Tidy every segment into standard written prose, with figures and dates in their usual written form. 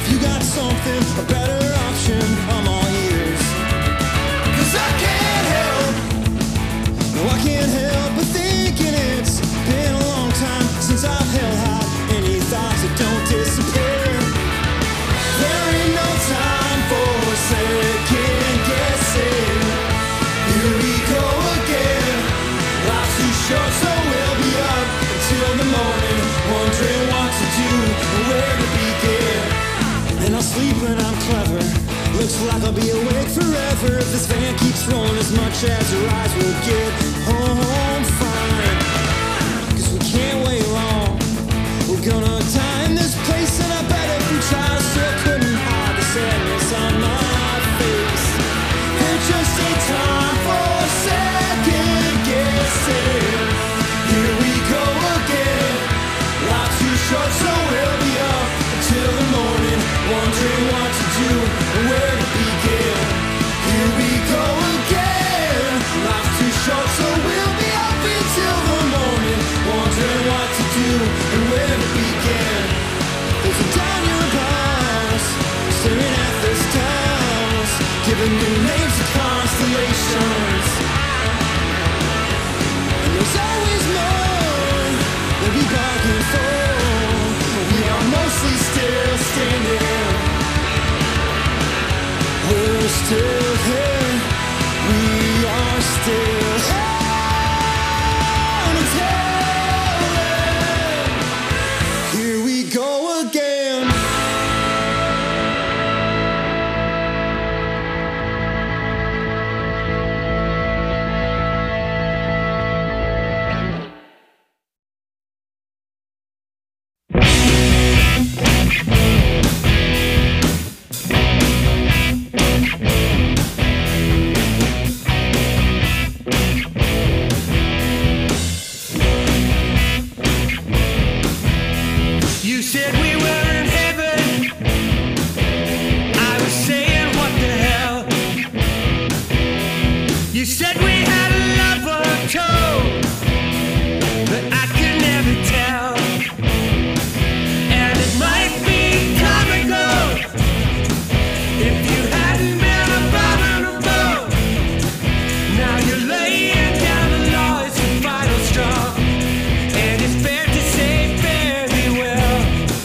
If you got something, a better option, I'm all ears. 'Cause I can't help, no I can't help but thinking it's been a long time since I've held high any thoughts that don't disappear. There ain't no time for second guessing. Here we go again. Life's too short, so we'll be up until the morning, wondering what to do and where to begin. And I'll sleep when I'm clever. Looks like I'll be awake forever if this van keeps rolling as much as your eyes will get home fine. 'Cause we can't wait long. We're gonna die in this place, and I bet if we tried, I still couldn't hide the sadness on my face. There just ain't time for second guessing. Here we go again. Life's too short, so we'll be up until the morning, wondering what to do and where to begin. Here we go again. Life's too short, so we'll be up until the morning, wondering what to do and where to begin. There's a down your boss, staring at the stars, giving new names to constellations. And there's always more that we bargain for. We are mostly still standing. We're still here. We are still here until then. Here we go again. You said we were in heaven. I was saying, what the hell? You said we had a lover code, but I could never tell. And it might be comical if you hadn't been abominable. Now you're laying down the law, it's the final straw. And it's fair to say, fare thee well.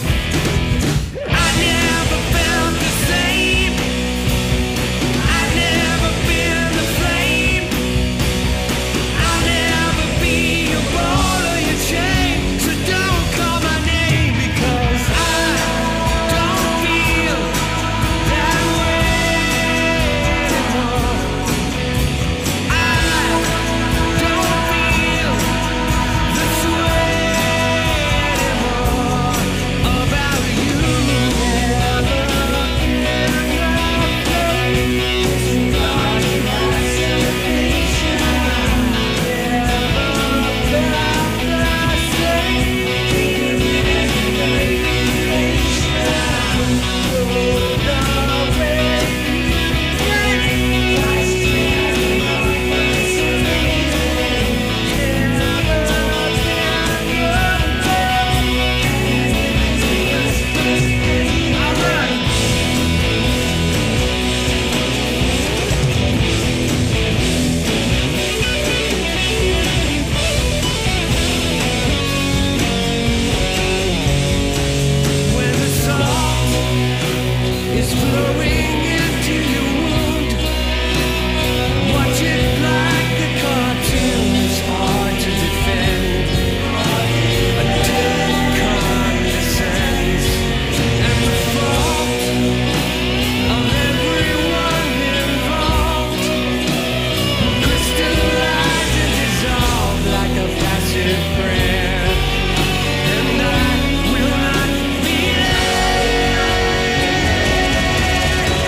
I never felt the same. I never been the flame. I'll never be your ball or your chain. So don't call my name, because I don't feel that way anymore. I don't feel this way anymore about you. When the salt is flowing into your wound, watch it like the cartoon is hard to defend until it condescends. And the fault of everyone involved will crystallize and dissolve like a passive prayer. And I will not be there.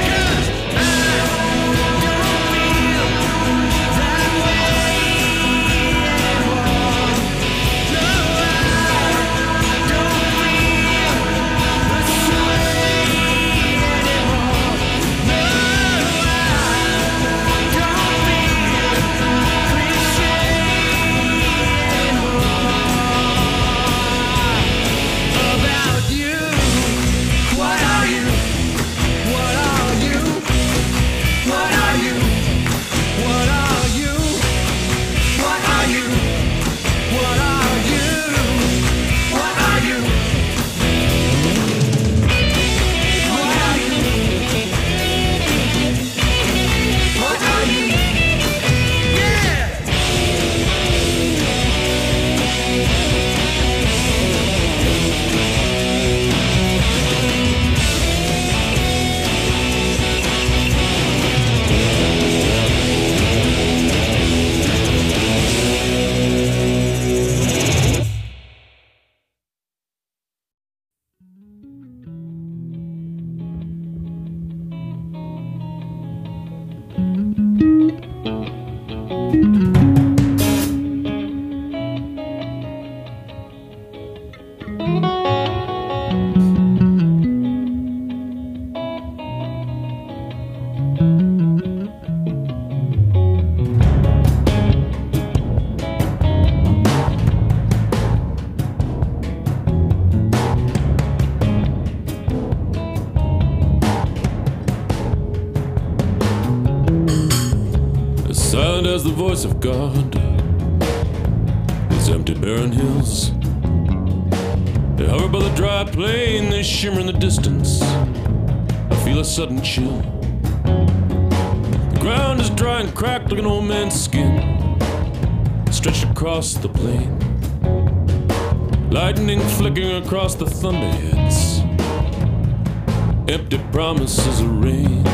silent as the voice of God. These empty barren hills, they hover by the dry plain, they shimmer in the distance. I feel a sudden chill. The ground is dry and cracked like an old man's skin, stretched across the plain. Lightning flickering across the thunderheads, empty promises of rain.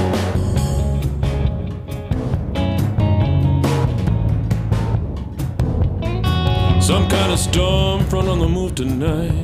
Some kind of storm front on the move tonight.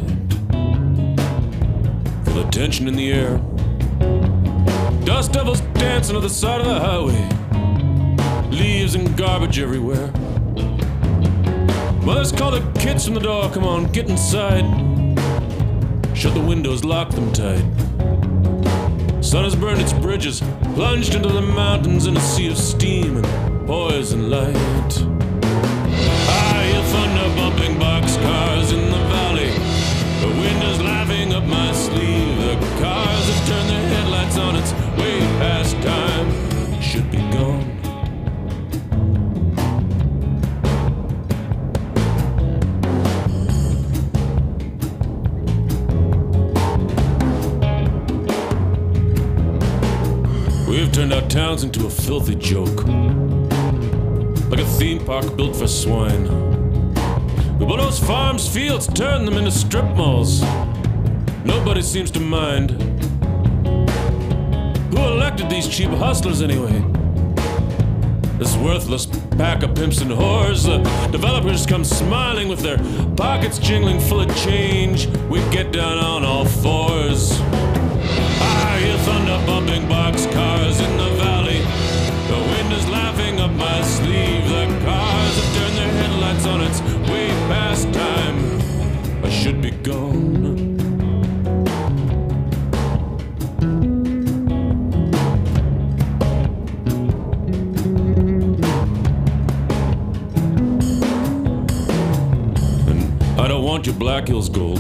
Feel the tension in the air. Dust devils dancing at the side of the highway. Leaves and garbage everywhere. Mothers call the kids from the door, come on, get inside. Shut the windows, lock them tight. Sun has burned its bridges, plunged into the mountains in a sea of steam and poison light. I hear thunder bumping boxcars in the valley. The wind is laughing up my sleeve. The cars have turned their headlights on, it's way past time. Should be gone. We've turned our towns into a filthy joke, like a theme park built for swine. We bulldoze farms, fields, turn them into strip malls. Nobody seems to mind. Who elected these cheap hustlers anyway? This worthless pack of pimps and whores. The developers come smiling with their pockets jingling full of change. We get down on all fours. I hear thunder bumping boxcars in the valley. The wind is laughing up my sleeve. The cars have turned their headlights on, it's way past time. I should be gone. And I don't want your Black Hills gold,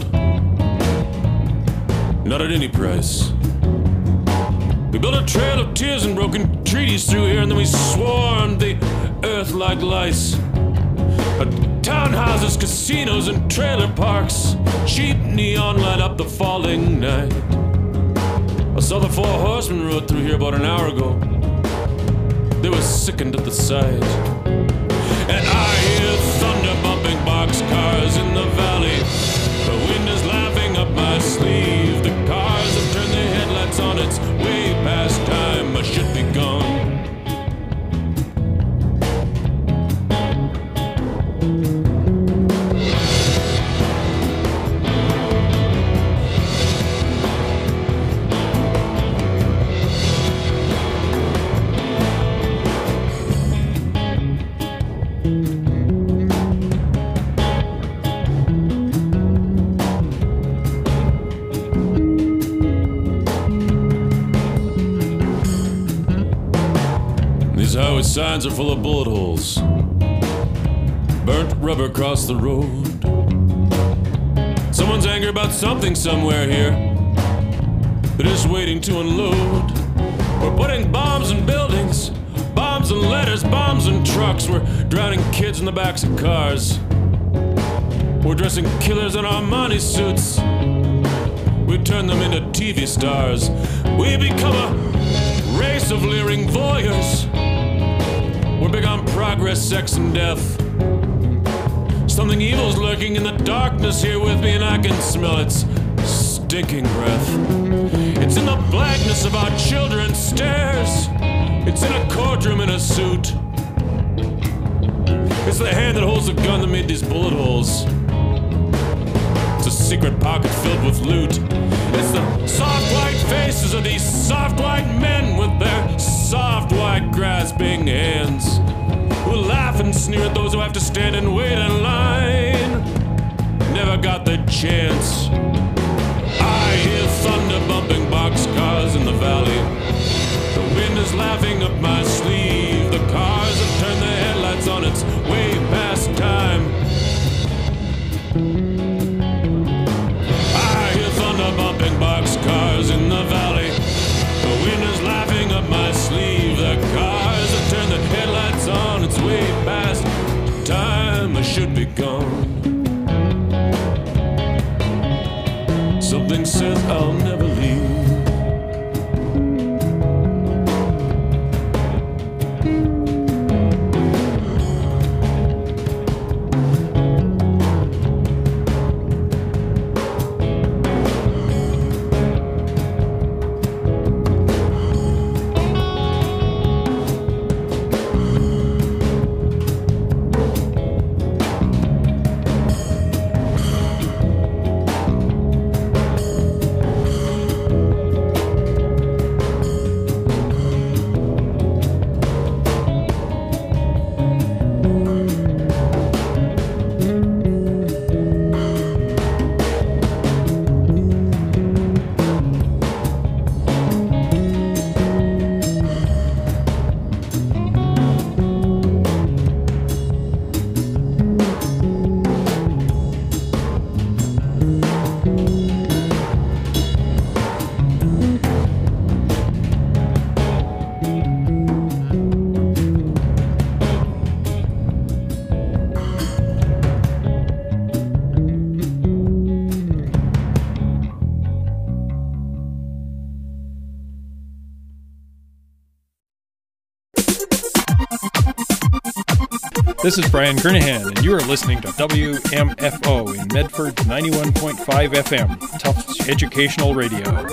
not at any price. We built a trail of tears and broken treaties through here, and then we swarmed the earth like lice. Townhouses, casinos, and trailer parks. Cheap neon light up the falling night. I saw the 4 horsemen rode through here about an hour ago. They were sickened at the sight. And I hear thunder bumping boxcars in the valley. The wind is laughing up my sleeve. The cars have turned their headlights on, it's way past time. I should be gone. These highway signs are full of bullet holes. Burnt rubber across the road. Someone's angry about something somewhere here. They're just waiting to unload. We're putting bombs in buildings, bombs in letters, bombs in trucks. We're drowning kids in the backs of cars. We're dressing killers in Armani suits. We turn them into TV stars. We become a race of leering voyeurs. We're big on progress, sex, and death. Something evil's lurking in the darkness here with me, and I can smell its stinking breath. It's in the blackness of our children's stares. It's in a courtroom in a suit. It's the hand that holds the gun that made these bullet holes. It's a secret pocket filled with loot. It's the soft white faces of these soft white men with their soft white grasping hands, who laugh and sneer at those who have to stand and wait in line. Never got the chance. I hear thunder bumping boxcars in the valley. The wind is laughing up my sleeve. The cars have turned their headlights on, it's way past time. I hear thunder bumping boxcars in the valley. The wind is laughing up my sleeve. The cars have turned their headlights on, it's way This is Brian Kernahan, and you are listening to WMFO in Medford's 91.5 FM, Tufts Educational Radio.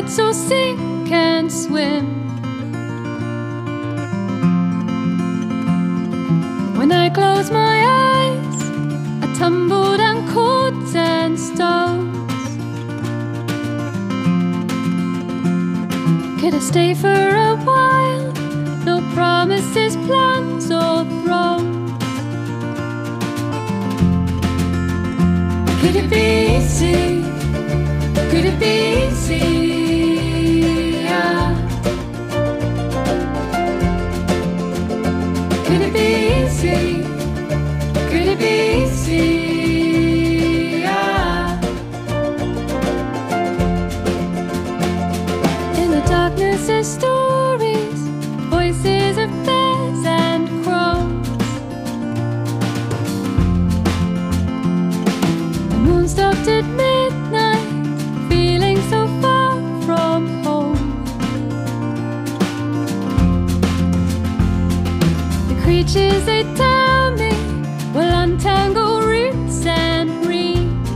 kids all sink and swim. When I close my eyes, I tumble down cords and stones. Could I stay for a while? No promises, plans or thrones. Could it be easy? Could it be easy? Yeah. Could it be easy? Could it be easy? Yeah. In the darkness there's stories, voices of bears and crows. The moon stopped at midnight, feeling so far from home. The creatures they tell me will untangle roots and reeds.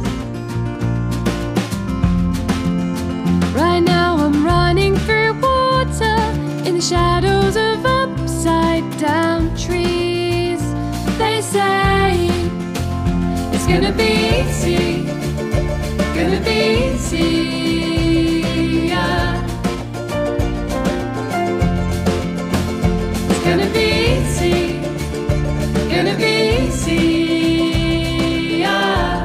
Right now I'm running through water in the shadows of upside down trees. They say it's gonna be easy, gonna be easy, yeah. It's gonna be easy, gonna be easy, yeah.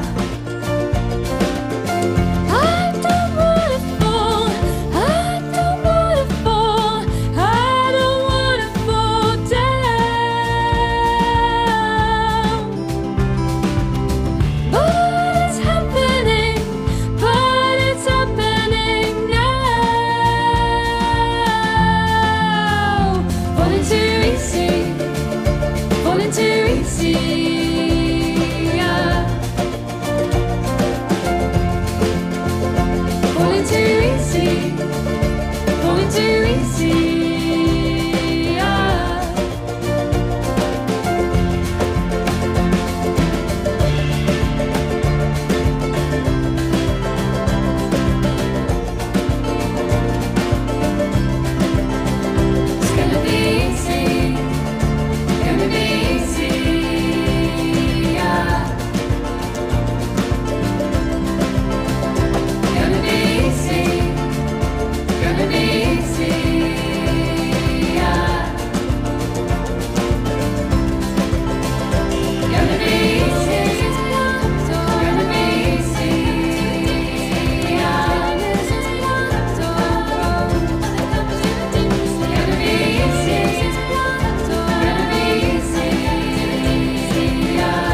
I don't wanna fall, I don't wanna fall, I don't wanna fall down. But it's happening now. Falling too easy, falling too easy, yeah. Falling too easy, falling too easy, yeah. It's gonna be easy, gonna be easy, yeah. Gonna be easy, gonna be easy, yeah. Gonna be easy, gonna be easy, yeah. Gonna be easy, gonna be easy, yeah.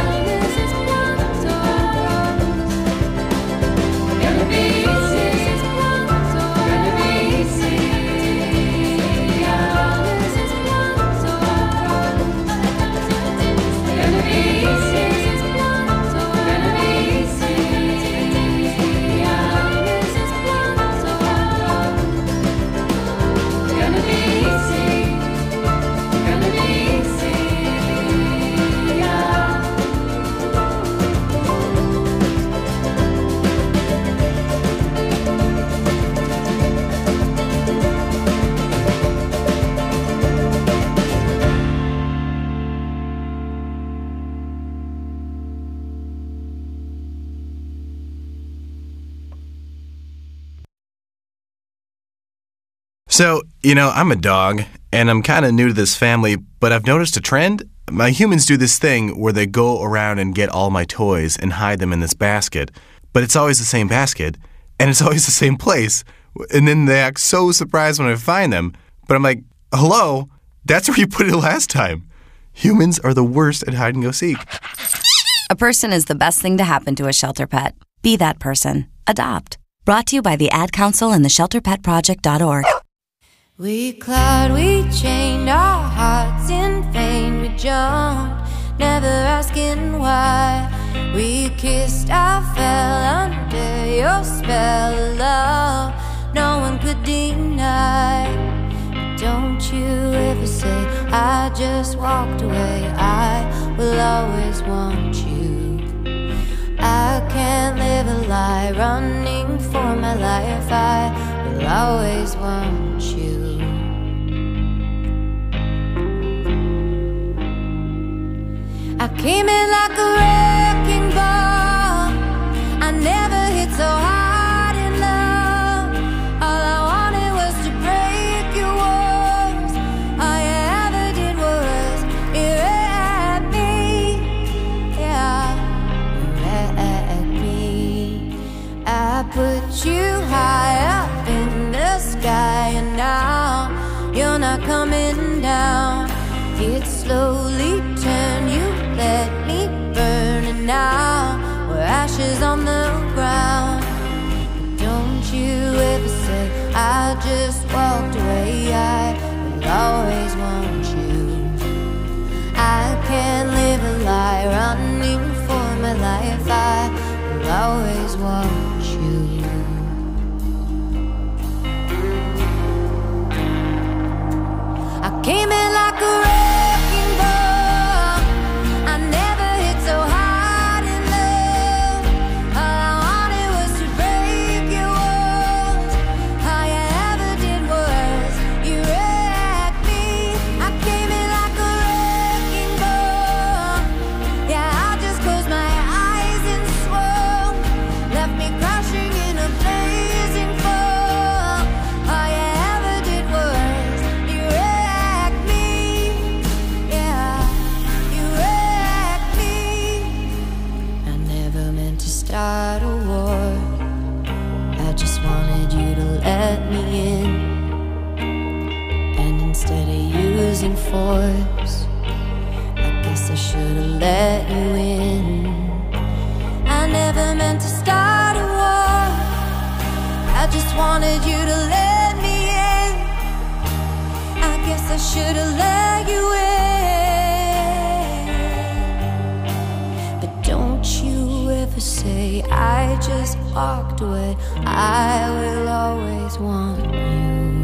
Gonna be easy, gonna be easy, yeah. Gonna be easy, gonna be easy, yeah. Gonna be easy, gonna be easy, yeah. So, I'm a dog, and I'm kind of new to this family, but I've noticed a trend. My humans do this thing where they go around and get all my toys and hide them in this basket, but it's always the same basket, and it's always the same place, and then they act so surprised when I find them, but I'm like, hello, that's where you put it last time. Humans are the worst at hide and go seek. A person is the best thing to happen to a shelter pet. Be that person. Adopt. Brought to you by the Ad Council and the ShelterPetProject.org. We clawed, we chained our hearts in vain. We jumped, never asking why. We kissed, I fell under your spell of love. No one could deny. Don't you ever say I just walked away. I will always want you. I can't live a lie, running for my life. I will will always want you. I came in like a wrecking ball. I never hit so hard in love. All I wanted was to break your walls. All you ever did was erect me. Yeah, erect me. I put you high up in the sky, and now you're not coming down. It slowly turned, you let me burn, and now we're ashes on the ground. Don't you ever say I just walked away. I will always want you. I can't live a lie, running for my life. I will always want you. I came in like a wrecking ball. I never hit so hard in love. All I wanted was to break your walls. All you ever did was you wrecked me. I came in like a wrecking ball. Yeah, I just closed my eyes and swore. Left me crashing in a blazing fall. All you ever did was you wrecked me. Yeah, you wrecked me. I never meant to start a war. I just wanted you to let me in. And instead of using force, I guess I should have let you in. I never meant to start a war. I just wanted you to let me in. I guess I should have let you in. But don't you ever say I just walked away. I will always want you.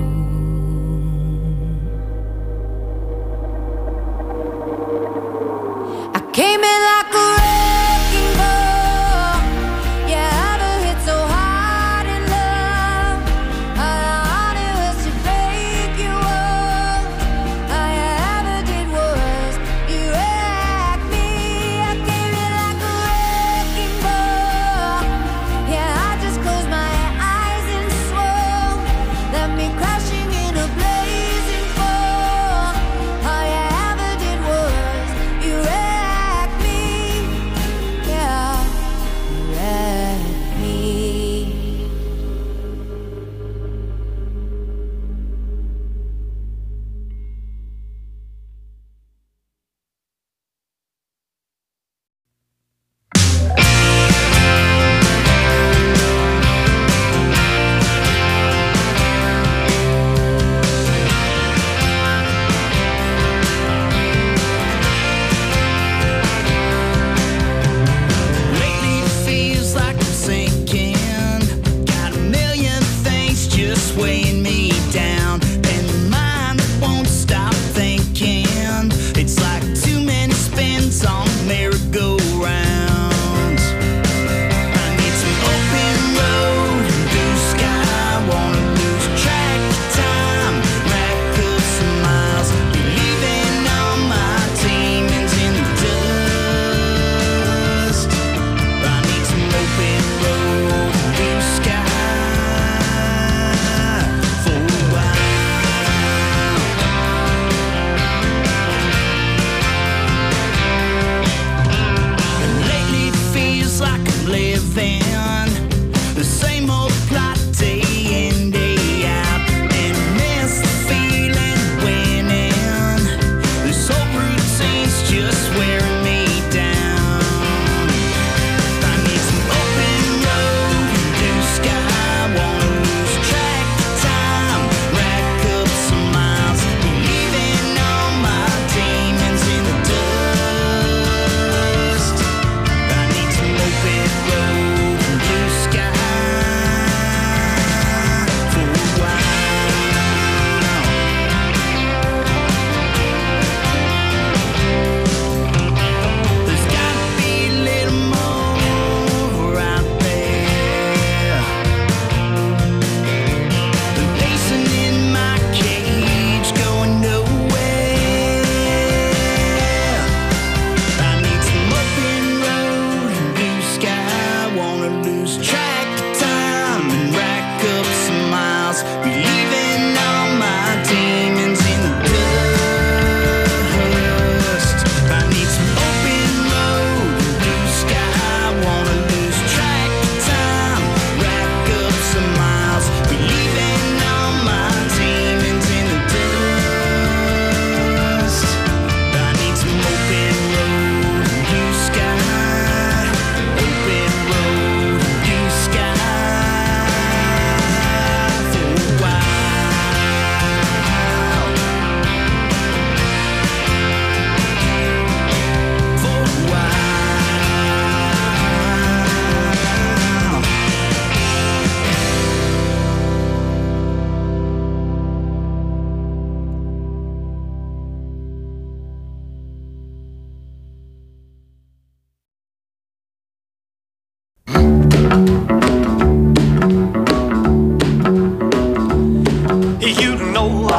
I came in like a wrecking ball. Yeah, I never hit so hard in love. All I wanted was to break your walls. All you ever did was you wrecked me. I came in like a wrecking ball. Yeah, I just closed my eyes and swore. Left me crashing in a blazing fall. All you ever did was you wrecked me. Yeah, you wrecked me. Lately it feels like I'm sinking. Got a million things just weighing me down, and the mind that won't stop thinking. It's like too many spins on merry-go-rounds. I need some open road and blue sky. Wanna lose track of time, rack up some miles. You're leaving all my demons in the dust. I need some open road and blue sky for a while.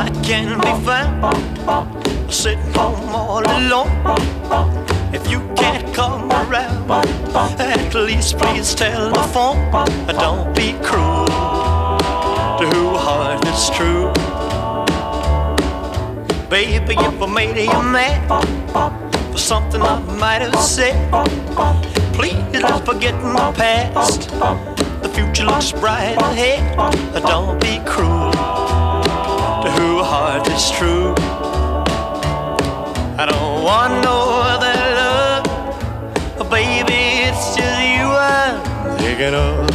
I can be found sitting home all alone. If you can't come around, at least please telephone. Don't be cruel to whose heart is true. Baby, if I made you mad for something I might have said, please let's forget the past. The future looks bright ahead. Don't be cruel to whose heart is true. I don't want no other love, baby, it's just you I'm thinking of.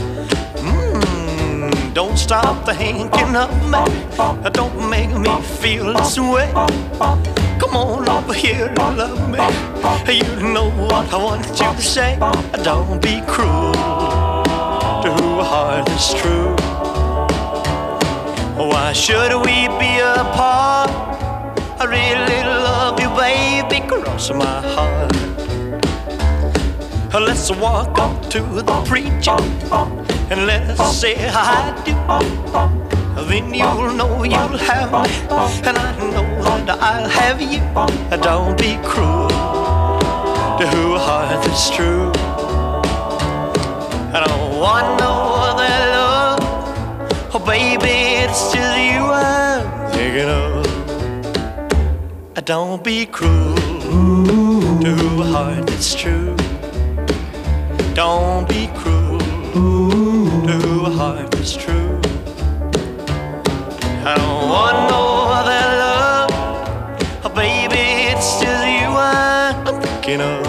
Don't stop thinking of me, don't make me feel this way. Come on over here and love me, you know what I want you to say. Don't be cruel to whose heart is true. Why should we be apart? I really love you, baby, cross my heart. Let's walk up to the preacher and let's say I do. Then you'll know you'll have me, and I know that I'll have you. Don't be cruel to whose heart is true. I don't want no other love, oh baby, it's just you I'm thinking of. Don't be cruel to whose heart is true. Don't be cruel to whose heart is true. I don't want no other love, oh baby, it's just you I'm thinking of.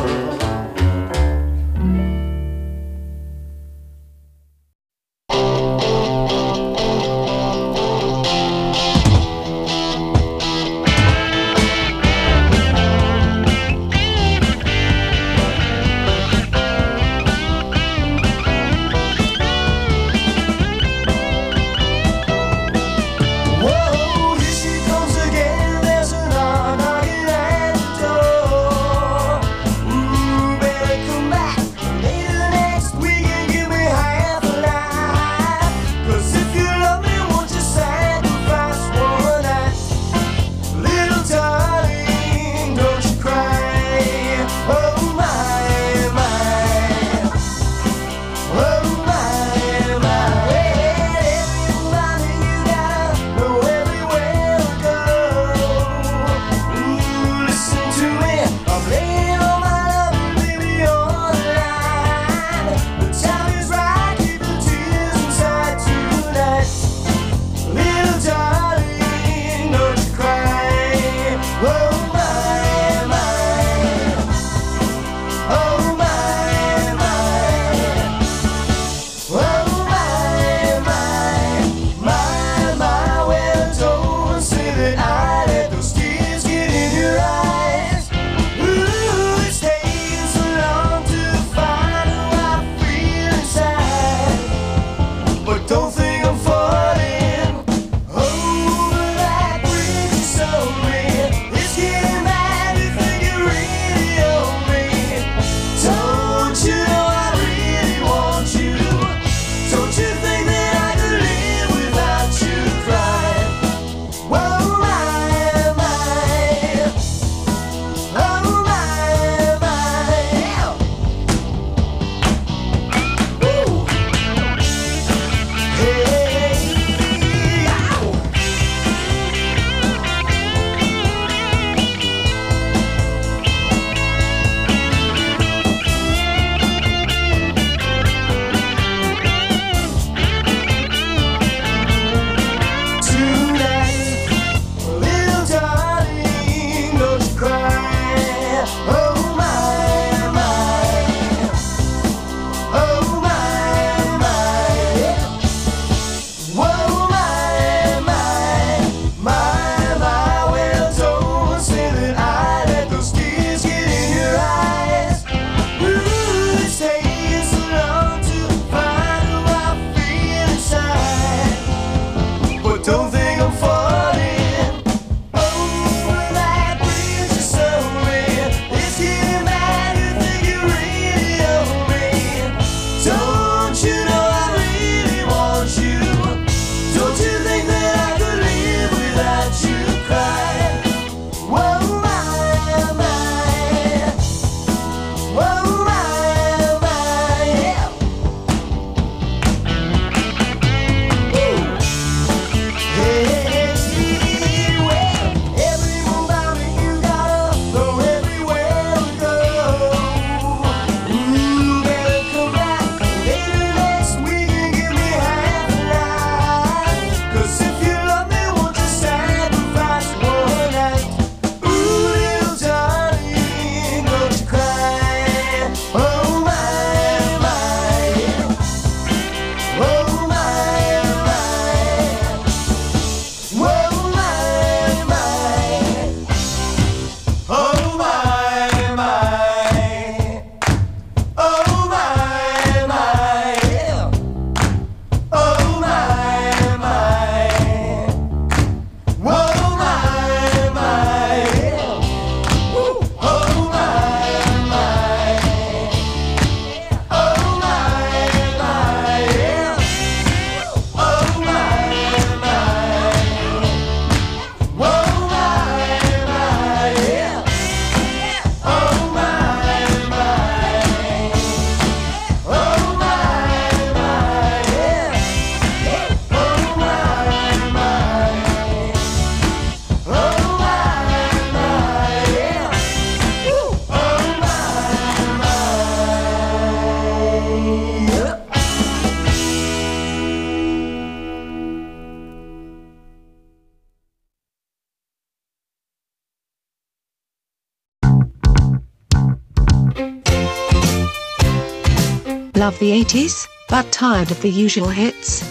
Whoa, here she comes again. There's an arm knocking at the door. Better come back later next week and give me half a life. 'Cause if you love me, won't you sacrifice one night? Little darling, don't you cry. Oh my, my. Oh my, my. Everybody you gotta know everywhere to go. Listen to me, I'm laying all my love, baby, on the line. The time is right, keep the tears inside tonight. Little darling, don't you cry. Oh my, my. Oh my, my. Oh my, well don't say that I let those tears get in your eyes. Ooh, it's taking so long to find who I feel inside. But don't think I'm falling over that bridge you sold me. It's getting mad to think you really owe me. Don't you know I really want you? Don't you think that I could live without you crying? Whoa, my, my. Oh, my, my. Ooh. Hey, ow. Tonight, little darling, don't you cry. Oh my, my. Oh my, my. Whoa, my. Well, don't say that I let those tears get in your eyes. Ooh, it's taking so long to find who I feel inside. But don't think I'm falling over that bridge you sold me. It's getting mad to think you really owe me. Don't you know I really want you? Don't you think that I could live without Love the 80s, but tired of the usual hits?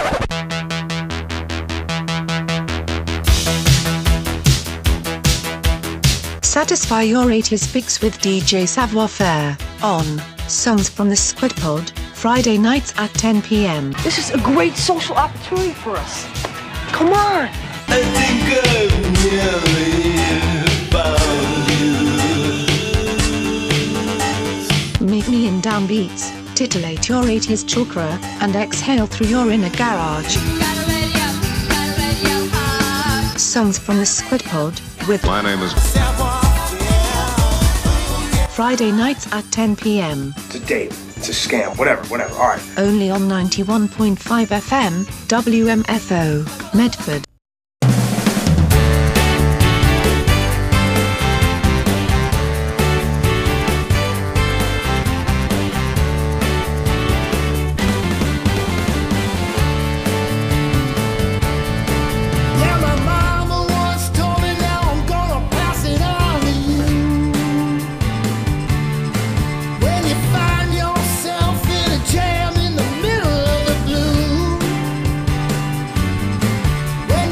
Satisfy your 80s fix with DJ Savoir Faire on Songs from the Squid Pod, Friday nights at 10 p.m. This is a great social opportunity for us. Come on! I think I've nearly found you. Meet me in downbeats, titillate your 80s chakra, and exhale through your inner garage. Songs from the Squid Pod with my name is Friday nights at 10 p.m. It's a date. It's a scam. Whatever. All right. Only on 91.5 FM, WMFO, Medford. When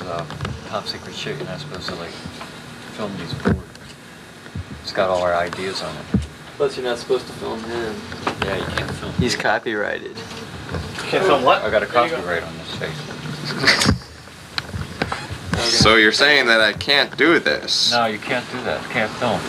top secret shit. You're not supposed to like film these boards. It's got all our ideas on it. Plus, you're not supposed to film him. Yeah, you can't film. He's copyrighted. Can't film what? I got a copyright on this face. So you're saying that I can't do this? No, you can't do that. You can't film.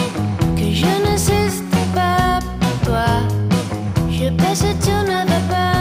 Je n'existe pas pour toi. Je passe sur notre pas.